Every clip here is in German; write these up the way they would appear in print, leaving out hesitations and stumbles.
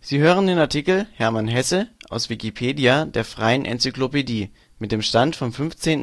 Sie hören den Artikel Hermann Hesse, aus Wikipedia, der freien Enzyklopädie. Mit dem Stand vom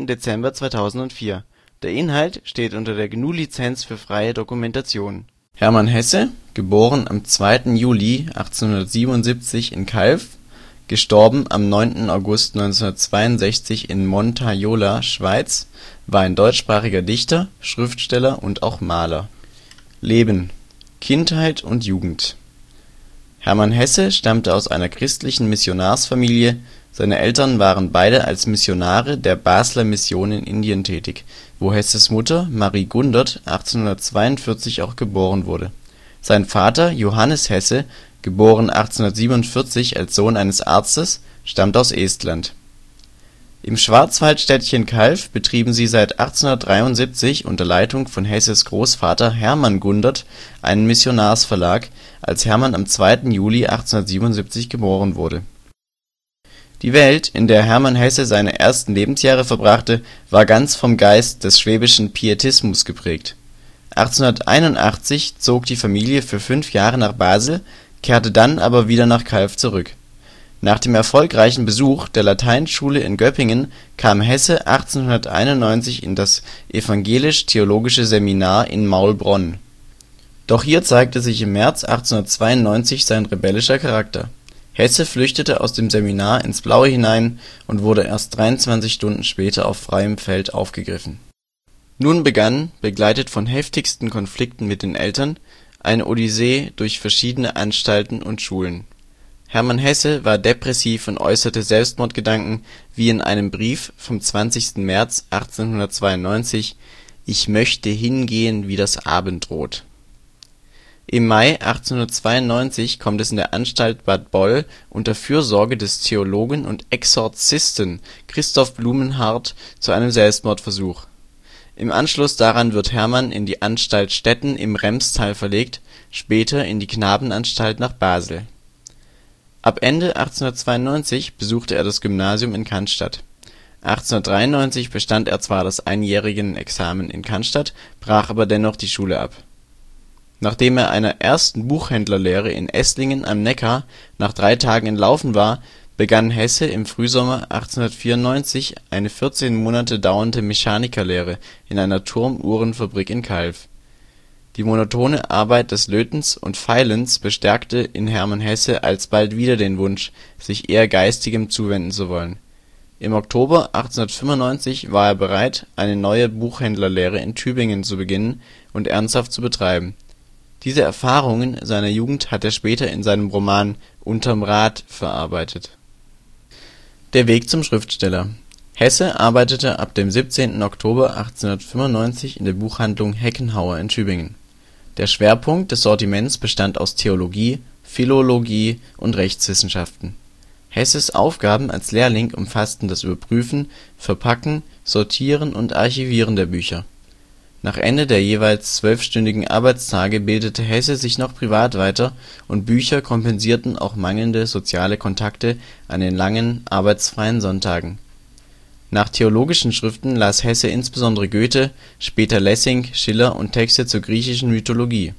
Der Inhalt steht unter der GNU Lizenz für freie Dokumentation. Hermann Hesse (* am 2. Juli 1877 in Calw; † 9. August 1962 in Montagnola, Schweiz) war ein deutschsprachiger Dichter, Schriftsteller und auch Maler. Leben, Kindheit und Jugend Hermann Hesse stammte aus einer christlichen Missionarsfamilie, seine Eltern waren beide als Missionare der Basler Mission in Indien tätig, wo Hesses Mutter Marie Gundert 1842 auch geboren wurde. Sein Vater Johannes Hesse (* 1847 als Sohn eines Arztes) stammt aus Estland. Im Schwarzwaldstädtchen Calw betrieben sie seit 1873 unter Leitung von Hesses Großvater Hermann Gundert einen Missionarsverlag, als Hermann am 2. Juli 1877 geboren wurde. Die Welt, in der Hermann Hesse seine ersten Lebensjahre verbrachte, war ganz vom Geist des schwäbischen Pietismus geprägt. 1881 zog die Familie für 5 Jahre nach Basel, kehrte dann aber wieder nach Calw zurück. Nach dem erfolgreichen Besuch der Lateinschule in Göppingen kam Hesse 1891 in das Evangelisch-theologische Seminar in Maulbronn. Doch hier zeigte sich im März 1892 sein rebellischer Charakter. Hesse flüchtete aus dem Seminar ins Blaue hinein und wurde erst 23 Stunden später auf freiem Feld aufgegriffen. Nun begann, begleitet von heftigsten Konflikten mit den Eltern, eine Odyssee durch verschiedene Anstalten und Schulen. Hermann Hesse war depressiv und äußerte Selbstmordgedanken, wie in einem Brief vom 20. März 1892: „ Ich möchte hingehen, wie das Abendrot. “Im Mai 1892 kommt es in der Anstalt Bad Boll unter Fürsorge des Theologen und Exorzisten Christoph Blumhardt zu einem Selbstmordversuch. Im Anschluss daran wird Hermann in die Anstalt Stetten im Remstal verlegt, später in die Knabenanstalt nach Basel. Ab Ende 1892 besuchte er das Gymnasium in Cannstatt. 1893 bestand er zwar das Einjährigen-Examen in Cannstatt, brach aber dennoch die Schule ab. Nachdem er einer ersten Buchhändlerlehre in Esslingen am Neckar nach 3 Tagen entlaufen war, begann Hesse im Frühsommer 1894 eine 14 Monate dauernde Mechanikerlehre in einer Turmuhrenfabrik in Calw. Die monotone Arbeit des Lötens und Feilens bestärkte in Hermann Hesse alsbald wieder den Wunsch, sich eher Geistigem zuwenden zu wollen. Im Oktober 1895 war er bereit, eine neue Buchhändlerlehre in Tübingen zu beginnen und ernsthaft zu betreiben. Diese Erfahrungen seiner Jugend hat er später in seinem Roman Unterm Rad verarbeitet. Der Weg zum Schriftsteller Hesse arbeitete ab dem 17. Oktober 1895 in der Buchhandlung Heckenhauer in Tübingen. Der Schwerpunkt des Sortiments bestand aus Theologie, Philologie und Rechtswissenschaften. Hesses Aufgaben als Lehrling umfassten das Überprüfen, Verpacken, Sortieren und Archivieren der Bücher. Nach Ende der jeweils 12-stündigen Arbeitstage bildete Hesse sich noch privat weiter, und Bücher kompensierten auch mangelnde soziale Kontakte an den langen, arbeitsfreien Sonntagen. Nach theologischen Schriften las Hesse insbesondere Goethe, später Lessing, Schiller und Texte zur griechischen Mythologie.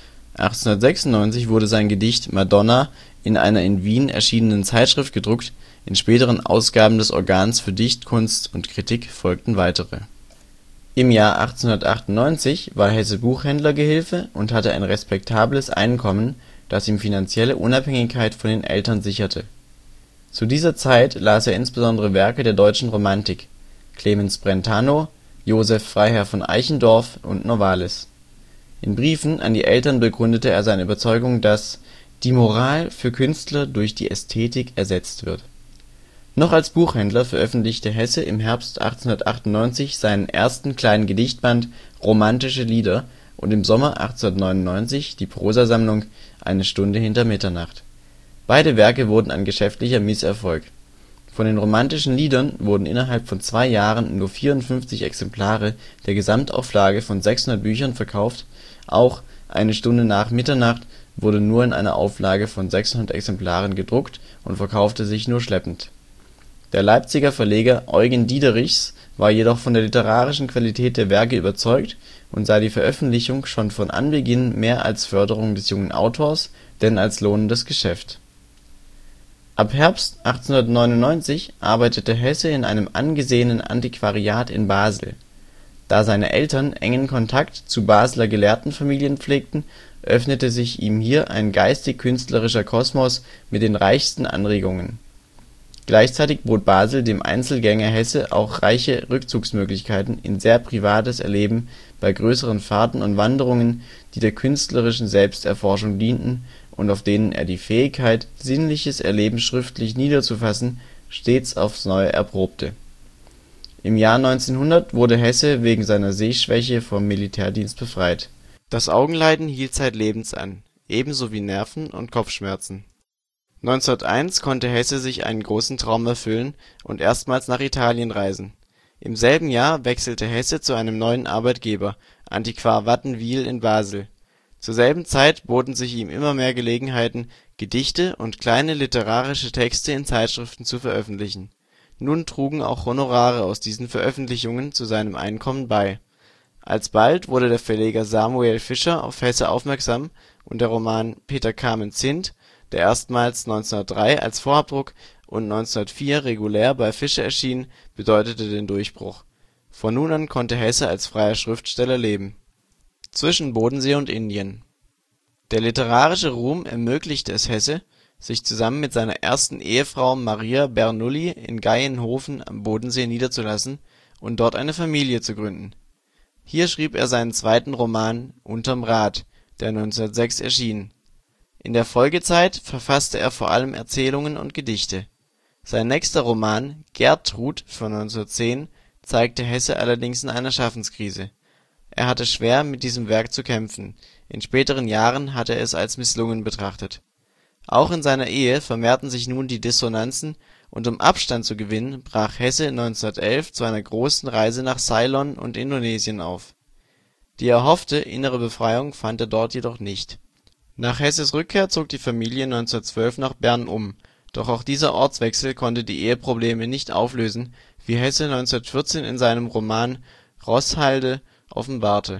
1896 wurde sein Gedicht Madonna in einer in Wien erschienenen Zeitschrift gedruckt, in späteren Ausgaben des Organs für Dichtkunst und Kritik folgten weitere. Im Jahr 1898 war Hesse Buchhändlergehilfe und hatte ein respektables Einkommen, das ihm finanzielle Unabhängigkeit von den Eltern sicherte. Zu dieser Zeit las er insbesondere Werke der deutschen Romantik: Clemens Brentano, Joseph Freiherr von Eichendorff und Novalis. In Briefen an die Eltern begründete er seine Überzeugung, dass „ die Moral für Künstler durch die Ästhetik ersetzt wird “. Noch als Buchhändler veröffentlichte Hesse im Herbst 1898 seinen ersten kleinen Gedichtband Romantische Lieder und im Sommer 1899 die Prosasammlung Eine Stunde hinter Mitternacht. Beide Werke wurden ein geschäftlicher Misserfolg. Von den romantischen Liedern wurden innerhalb von 2 Jahren nur 54 Exemplare der Gesamtauflage von 600 Büchern verkauft, auch Eine Stunde nach Mitternacht wurde nur in einer Auflage von 600 Exemplaren gedruckt und verkaufte sich nur schleppend. Der Leipziger Verleger Eugen Diederichs war jedoch von der literarischen Qualität der Werke überzeugt und sah die Veröffentlichung schon von Anbeginn mehr als Förderung des jungen Autors denn als lohnendes Geschäft Ab Herbst 1899 arbeitete Hesse in einem angesehenen Antiquariat in Basel. Da seine Eltern engen Kontakt zu Basler Gelehrtenfamilien pflegten, öffnete sich ihm hier ein geistig-künstlerischer Kosmos mit den reichsten Anregungen. Gleichzeitig bot Basel dem Einzelgänger Hesse auch reiche Rückzugsmöglichkeiten in sehr privates Erleben bei größeren Fahrten und Wanderungen, die der künstlerischen Selbsterforschung dienten und auf denen er die Fähigkeit, sinnliches Erleben schriftlich niederzufassen, stets aufs Neue erprobte. Im Jahr 1900 wurde Hesse wegen seiner Sehschwäche vom Militärdienst befreit. Das Augenleiden hielt zeitlebens an, ebenso wie Nerven - und Kopfschmerzen. 1901 konnte Hesse sich einen großen Traum erfüllen und erstmals nach Italien reisen. Im selben Jahr wechselte Hesse zu einem neuen Arbeitgeber, Antiquar Wattenwyl in Basel. Zur selben Zeit boten sich ihm immer mehr Gelegenheiten, Gedichte und kleine literarische Texte in Zeitschriften zu veröffentlichen. Nun trugen auch Honorare aus diesen Veröffentlichungen zu seinem Einkommen bei. Alsbald wurde der Verleger Samuel Fischer auf Hesse aufmerksam und der Roman Peter Camenzind, der erstmals 1903 als Vorabdruck und 1904 regulär bei Fischer erschien, bedeutete den Durchbruch. Von nun an konnte Hesse als freier Schriftsteller leben. Zwischen Bodensee und Indien. Der literarische Ruhm ermöglichte es Hesse, sich zusammen mit seiner ersten Ehefrau Maria Bernoulli in Gaienhofen am Bodensee niederzulassen und dort eine Familie zu gründen. Hier schrieb er seinen zweiten Roman Unterm Rad, der 1906 erschien. In der Folgezeit verfasste er vor allem Erzählungen und Gedichte. Sein nächster Roman Gertrud von 1910 zeigte Hesse allerdings in einer Schaffenskrise. Er hatte schwer mit diesem Werk zu kämpfen, in späteren Jahren hat er es als misslungen betrachtet. Auch in seiner Ehe vermehrten sich nun die Dissonanzen und um Abstand zu gewinnen, brach Hesse 1911 zu einer großen Reise nach Ceylon und Indonesien auf. Die erhoffte innere Befreiung fand er dort jedoch nicht. Nach Hesses Rückkehr zog die Familie 1912 nach Bern um, doch auch dieser Ortswechsel konnte die Eheprobleme nicht auflösen, wie Hesse 1914 in seinem Roman Roßhalde offenbarte.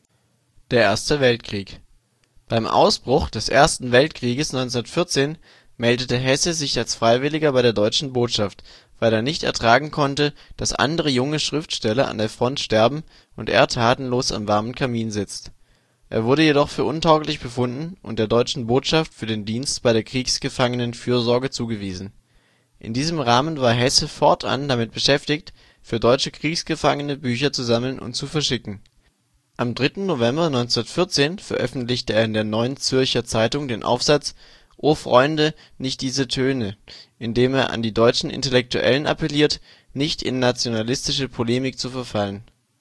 Der Erste Weltkrieg. Beim Ausbruch des Ersten Weltkrieges 1914 meldete Hesse sich als Freiwilliger bei der Deutschen Botschaft, weil er nicht ertragen konnte, dass andere junge Schriftsteller an der Front sterben und er tatenlos am warmen Kamin sitzt. Er wurde jedoch für untauglich befunden und der Deutschen Botschaft für den Dienst bei der Kriegsgefangenenfürsorge zugewiesen. In diesem Rahmen war Hesse fortan damit beschäftigt, für deutsche Kriegsgefangene Bücher zu sammeln und zu verschicken. Am 3. November 1914 veröffentlichte er in der Neuen Zürcher Zeitung den Aufsatz O Freunde, nicht diese Töne, in dem er an die deutschen Intellektuellen appelliert, nicht in nationalistische Polemik zu verfallen.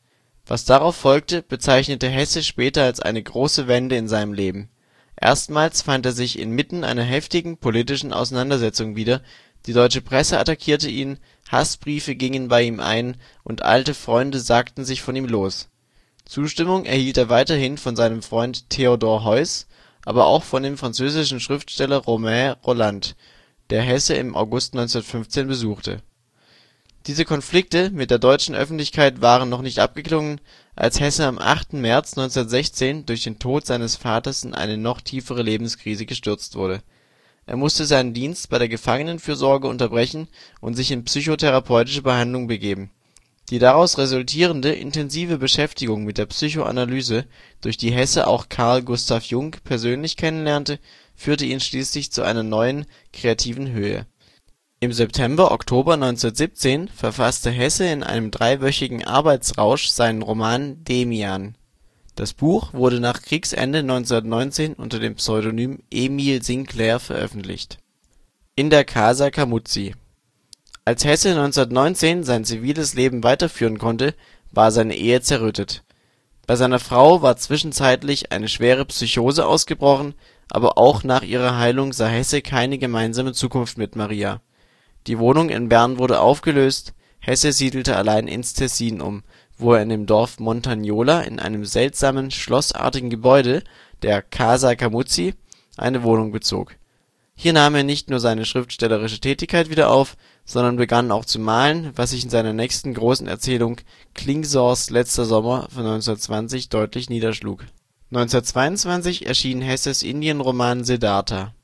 Was darauf folgte, bezeichnete Hesse später als eine große Wende in seinem Leben. Erstmals fand er sich inmitten einer heftigen politischen Auseinandersetzung wieder, die deutsche Presse attackierte ihn, Hassbriefe gingen bei ihm ein und alte Freunde sagten sich von ihm los. Zustimmung erhielt er weiterhin von seinem Freund Theodor Heuss, aber auch von dem französischen Schriftsteller Romain Rolland, der Hesse im August 1915 besuchte. Diese Konflikte mit der deutschen Öffentlichkeit waren noch nicht abgeklungen, als Hesse am 8. März 1916 durch den Tod seines Vaters in eine noch tiefere Lebenskrise gestürzt wurde. Er musste seinen Dienst bei der Gefangenenfürsorge unterbrechen und sich in psychotherapeutische Behandlung begeben. Die daraus resultierende intensive Beschäftigung mit der Psychoanalyse, durch die Hesse auch Carl Gustav Jung persönlich kennenlernte, führte ihn schließlich zu einer neuen, kreativen Höhe. Im September/Oktober 1917 verfasste Hesse in einem 3-wöchigen Arbeitsrausch seinen Roman Demian. Das Buch wurde nach Kriegsende 1919 unter dem Pseudonym Emil Sinclair veröffentlicht. In der Casa Camuzzi. Als Hesse 1919 sein ziviles Leben weiterführen konnte, war seine Ehe zerrüttet. Bei seiner Frau war zwischenzeitlich eine schwere Psychose ausgebrochen, aber auch nach ihrer Heilung sah Hesse keine gemeinsame Zukunft mit Maria. Die Wohnung in Bern wurde aufgelöst, Hesse siedelte allein ins Tessin um, wo er in dem Dorf Montagnola in einem seltsamen, schlossartigen Gebäude, der Casa Camuzzi, eine Wohnung bezog. Hier nahm er nicht nur seine schriftstellerische Tätigkeit wieder auf, sondern begann auch zu malen, was sich in seiner nächsten großen Erzählung Klingsors letzter Sommer von 1920 deutlich niederschlug. 1922 erschien Hesses Indienroman Siddhartha.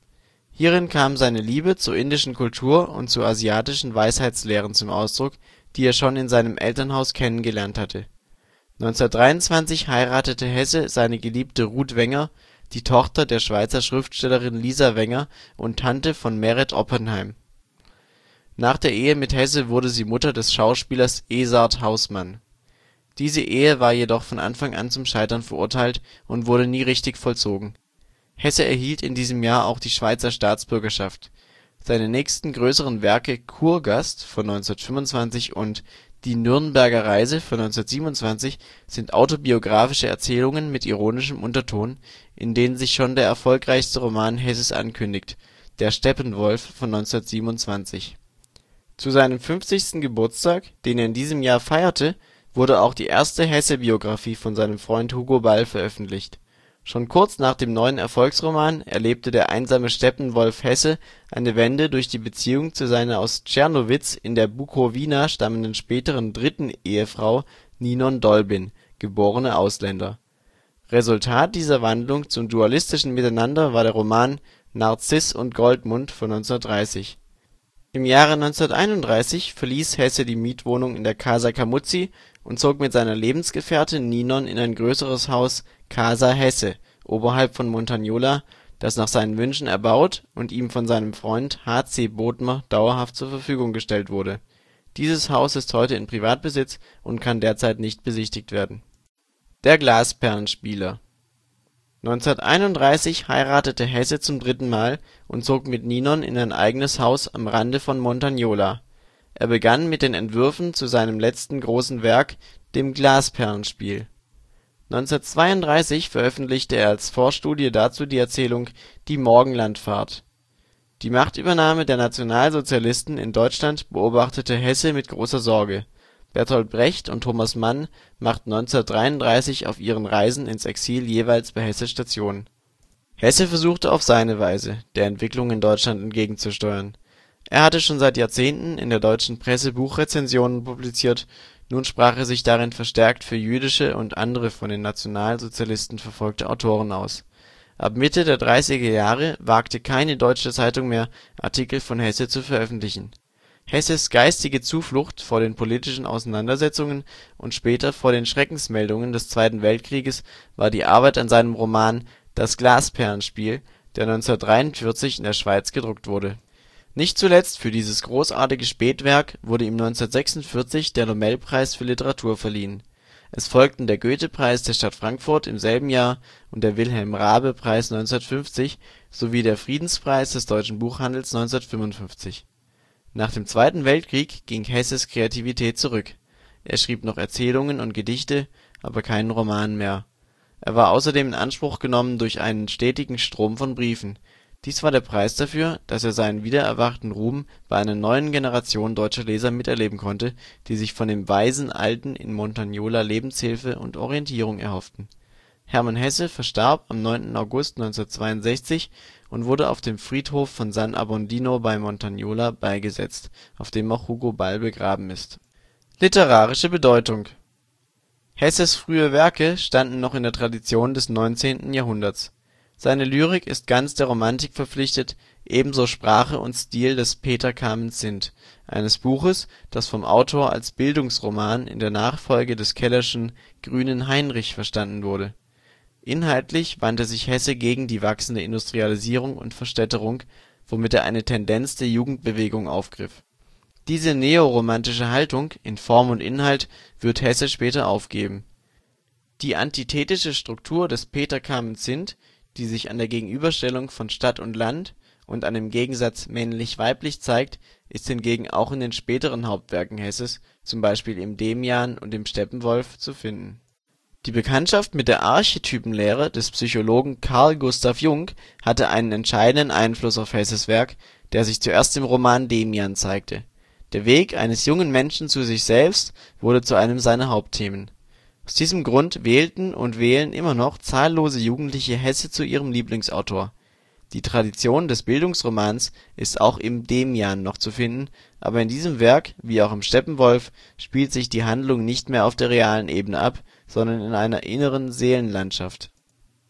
Hierin kam seine Liebe zur indischen Kultur und zu asiatischen Weisheitslehren zum Ausdruck, die er schon in seinem Elternhaus kennengelernt hatte. 1923 heiratete Hesse seine Geliebte Ruth Wenger, die Tochter der Schweizer Schriftstellerin Lisa Wenger und Tante von Meret Oppenheim. Nach der Ehe mit Hesse wurde sie Mutter des Schauspielers Ezard Haußmann. Diese Ehe war jedoch von Anfang an zum Scheitern verurteilt und wurde nie richtig vollzogen. Hesse erhielt in diesem Jahr auch die Schweizer Staatsbürgerschaft. Seine nächsten größeren Werke Kurgast von 1925 und Die Nürnberger Reise von 1927 sind autobiografische Erzählungen mit ironischem Unterton, in denen sich schon der erfolgreichste Roman Hesses ankündigt, Der Steppenwolf von 1927. Zu seinem 50. Geburtstag, den er in diesem Jahr feierte, wurde auch die erste Hesse-Biographie von seinem Freund Hugo Ball veröffentlicht. Schon kurz nach dem neuen Erfolgsroman erlebte der einsame Steppenwolf Hesse eine Wende durch die Beziehung zu seiner aus Czernowitz in der Bukowina stammenden späteren dritten Ehefrau Ninon Dolbin, geborene Ausländer. Resultat dieser Wandlung zum dualistischen Miteinander war der Roman Narziss und Goldmund von 1930. Im Jahre 1931 verließ Hesse die Mietwohnung in der Casa Camuzzi und zog mit seiner Lebensgefährtin Ninon in ein größeres Haus Casa Hesse oberhalb von Montagnola, das nach seinen Wünschen erbaut und ihm von seinem Freund H.C. Bodmer dauerhaft zur Verfügung gestellt wurde. Dieses Haus ist heute in Privatbesitz und kann derzeit nicht besichtigt werden. Der Glasperlenspieler 1931 heiratete Hesse zum dritten Mal und zog mit Ninon in ein eigenes Haus am Rande von Montagnola. Er begann mit den Entwürfen zu seinem letzten großen Werk, dem Glasperlenspiel. 1932 veröffentlichte er als Vorstudie dazu die Erzählung Die Morgenlandfahrt. Die Machtübernahme der Nationalsozialisten in Deutschland beobachtete Hesse mit großer Sorge. Bertolt Brecht und Thomas Mann machten 1933 auf ihren Reisen ins Exil jeweils bei Hesse Station. Hesse versuchte auf seine Weise, der Entwicklung in Deutschland entgegenzusteuern. Er hatte schon seit Jahrzehnten in der deutschen Presse Buchrezensionen publiziert, nun sprach er sich darin verstärkt für jüdische und andere von den Nationalsozialisten verfolgte Autoren aus. Ab Mitte der 30er Jahre wagte keine deutsche Zeitung mehr, Artikel von Hesse zu veröffentlichen. Hesses geistige Zuflucht vor den politischen Auseinandersetzungen und später vor den Schreckensmeldungen des Zweiten Weltkrieges war die Arbeit an seinem Roman Das Glasperlenspiel, der 1943 in der Schweiz gedruckt wurde. Nicht zuletzt für dieses großartige Spätwerk wurde ihm 1946 der Nobelpreis für Literatur verliehen. Es folgten der Goethe-Preis der Stadt Frankfurt im selben Jahr und der Wilhelm-Raabe-Preis 1950 sowie der Friedenspreis des deutschen Buchhandels 1955. Nach dem Zweiten Weltkrieg ging Hesses Kreativität zurück. Er schrieb noch Erzählungen und Gedichte, aber keinen Roman mehr. Er war außerdem in Anspruch genommen durch einen stetigen Strom von Briefen. Dies war der Preis dafür, dass er seinen wiedererwachten Ruhm bei einer neuen Generation deutscher Leser miterleben konnte, die sich von dem weisen Alten in Montagnola Lebenshilfe und Orientierung erhofften. Hermann Hesse verstarb am 9. August 1962 und wurde auf dem Friedhof von San Abbondio bei Montagnola beigesetzt, auf dem auch Hugo Ball begraben ist. Literarische Bedeutung Hesses frühe Werke standen noch in der Tradition des 19. Jahrhunderts. Seine Lyrik ist ganz der Romantik verpflichtet, ebenso Sprache und Stil des Peter Camenzind, eines Buches, das vom Autor als Bildungsroman in der Nachfolge des Kellerschen Grünen Heinrich verstanden wurde. Inhaltlich wandte sich Hesse gegen die wachsende Industrialisierung und Verstädterung, womit er eine Tendenz der Jugendbewegung aufgriff. Diese neoromantische Haltung in Form und Inhalt wird Hesse später aufgeben. Die antithetische Struktur des Peter Camenzind, die sich an der Gegenüberstellung von Stadt und Land und an dem Gegensatz männlich-weiblich zeigt, ist hingegen auch in den späteren Hauptwerken Hesses, zum Beispiel im Demian und im Steppenwolf, zu finden. Die Bekanntschaft mit der Archetypenlehre des Psychologen Carl Gustav Jung hatte einen entscheidenden Einfluss auf Hesses Werk, der sich zuerst im Roman Demian zeigte. Der Weg eines jungen Menschen zu sich selbst wurde zu einem seiner Hauptthemen. Aus diesem Grund wählten und wählen immer noch zahllose Jugendliche Hesse zu ihrem Lieblingsautor. Die Tradition des Bildungsromans ist auch im Demian noch zu finden, aber in diesem Werk, wie auch im Steppenwolf, spielt sich die Handlung nicht mehr auf der realen Ebene ab, sondern in einer inneren Seelenlandschaft.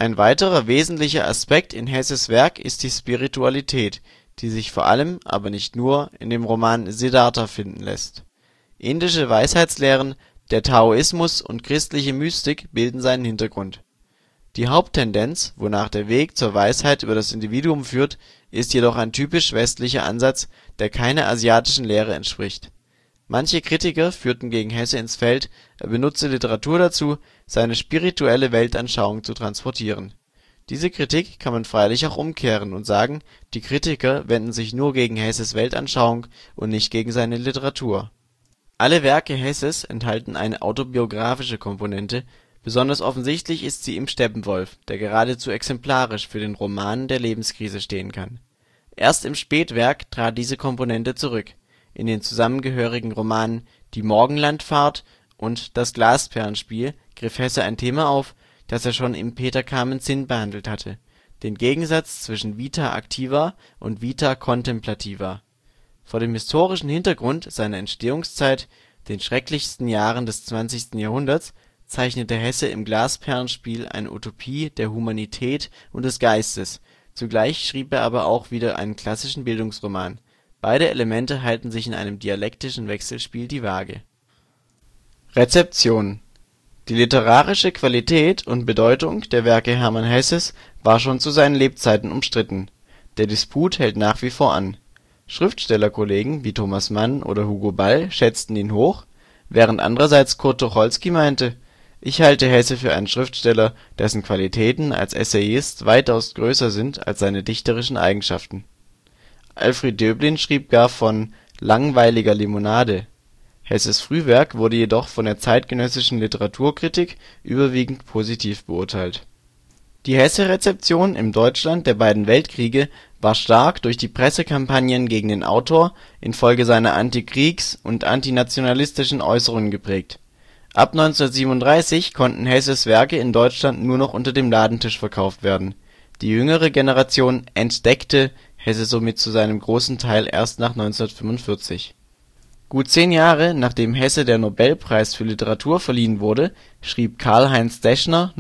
Ein weiterer wesentlicher Aspekt in Hesses Werk ist die Spiritualität, die sich vor allem, aber nicht nur, in dem Roman Siddhartha finden lässt. Indische Weisheitslehren, der Taoismus und christliche Mystik bilden seinen Hintergrund. Die Haupttendenz, wonach der Weg zur Weisheit über das Individuum führt, ist jedoch ein typisch westlicher Ansatz, der keiner asiatischen Lehre entspricht. Manche Kritiker führten gegen Hesse ins Feld, er benutze Literatur dazu, seine spirituelle Weltanschauung zu transportieren. Diese Kritik kann man freilich auch umkehren und sagen, die Kritiker wenden sich nur gegen Hesses Weltanschauung und nicht gegen seine Literatur. Alle Werke Hesses enthalten eine autobiografische Komponente, besonders offensichtlich ist sie im Steppenwolf, der geradezu exemplarisch für den Roman der Lebenskrise stehen kann. Erst im Spätwerk trat diese Komponente zurück. In den zusammengehörigen Romanen Die Morgenlandfahrt und Das Glasperlenspiel griff Hesse ein Thema auf, das er schon im Peter Camenzind behandelt hatte: den Gegensatz zwischen vita activa und vita contemplativa. Vor dem historischen Hintergrund seiner Entstehungszeit, den schrecklichsten Jahren des 20. Jahrhunderts, zeichnete Hesse im Glasperlenspiel eine Utopie der Humanität und des Geistes, zugleich schrieb er aber auch wieder einen klassischen Bildungsroman. Beide Elemente halten sich in einem dialektischen Wechselspiel die Waage. Rezeption. Die literarische Qualität und Bedeutung der Werke Hermann Hesses war schon zu seinen Lebzeiten umstritten. Der Disput hält nach wie vor an. Schriftstellerkollegen wie Thomas Mann oder Hugo Ball schätzten ihn hoch, während andererseits Kurt Tucholsky meinte: „ Ich halte Hesse für einen Schriftsteller, dessen Qualitäten als Essayist weitaus größer sind als seine dichterischen Eigenschaften. “Alfred Döblin schrieb gar von „ langweiliger Limonade “. Hesses Frühwerk wurde jedoch von der zeitgenössischen Literaturkritik überwiegend positiv beurteilt. Die Hesse-Rezeption im Deutschland der beiden Weltkriege war stark durch die Pressekampagnen gegen den Autor infolge seiner antikriegs - und antinationalistischen Äußerungen geprägt. Ab 1937 konnten Hesses Werke in Deutschland nur noch unter dem Ladentisch verkauft werden. Die jüngere Generation „ entdeckte “Hesse somit zu einem großen Teil erst nach 1945. Gut 10 Jahre nachdem Hesse der Nobelpreis für Literatur verliehen wurde, schrieb Karl-Heinz Deschner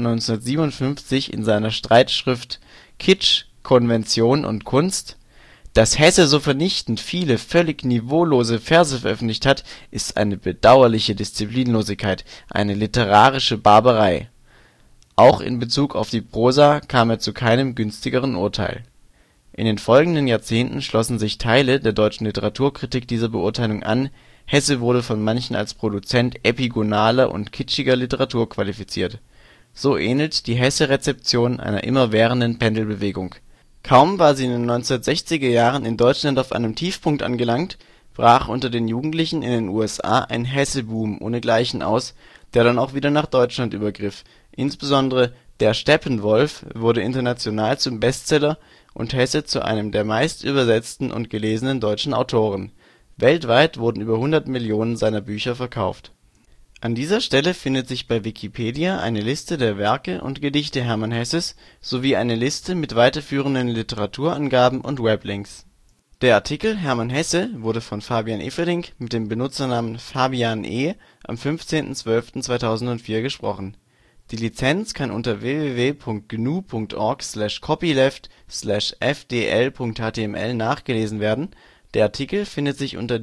1957 in seiner Streitschrift Kitsch, Konvention und Kunst: „ Dass Hesse so vernichtend viele völlig niveaulose Verse veröffentlicht hat, ist eine bedauerliche Disziplinlosigkeit, eine literarische Barbarei. “Auch in Bezug auf die Prosa kam er zu keinem günstigeren Urteil. In den folgenden Jahrzehnten schlossen sich Teile der deutschen Literaturkritik dieser Beurteilung an, Hesse wurde von manchen als Produzent epigonaler und kitschiger Literatur qualifiziert. So ähnelt die Hesse-Rezeption einer immerwährenden Pendelbewegung. Kaum war sie in den 1960er Jahren in Deutschland auf einem Tiefpunkt angelangt, brach unter den Jugendlichen in den USA ein Hesse-Boom ohnegleichen aus, der dann auch wieder nach Deutschland übergriff. Insbesondere Der Steppenwolf wurde international zum Bestseller und Hesse zu einem der meistübersetzten und gelesenen deutschen Autoren. Weltweit wurden über 100 Millionen seiner Bücher verkauft. An dieser Stelle findet sich bei Wikipedia eine Liste der Werke und Gedichte Hermann Hesses sowie eine Liste mit weiterführenden Literaturangaben und Weblinks. Der Artikel Hermann Hesse wurde von Fabian Eferding mit dem Benutzernamen fabian_e am 15.12.2004 gesprochen. Die Lizenz kann unter www.gnu.org/copyleft/fdl.html nachgelesen werden. Der Artikel findet sich unter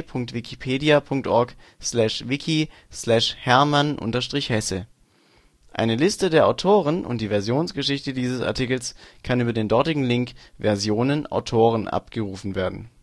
de.wikipedia.org/wiki/hermann_hesse. Eine Liste der Autoren und die Versionsgeschichte dieses Artikels kann über den dortigen Link Versionen Autoren abgerufen werden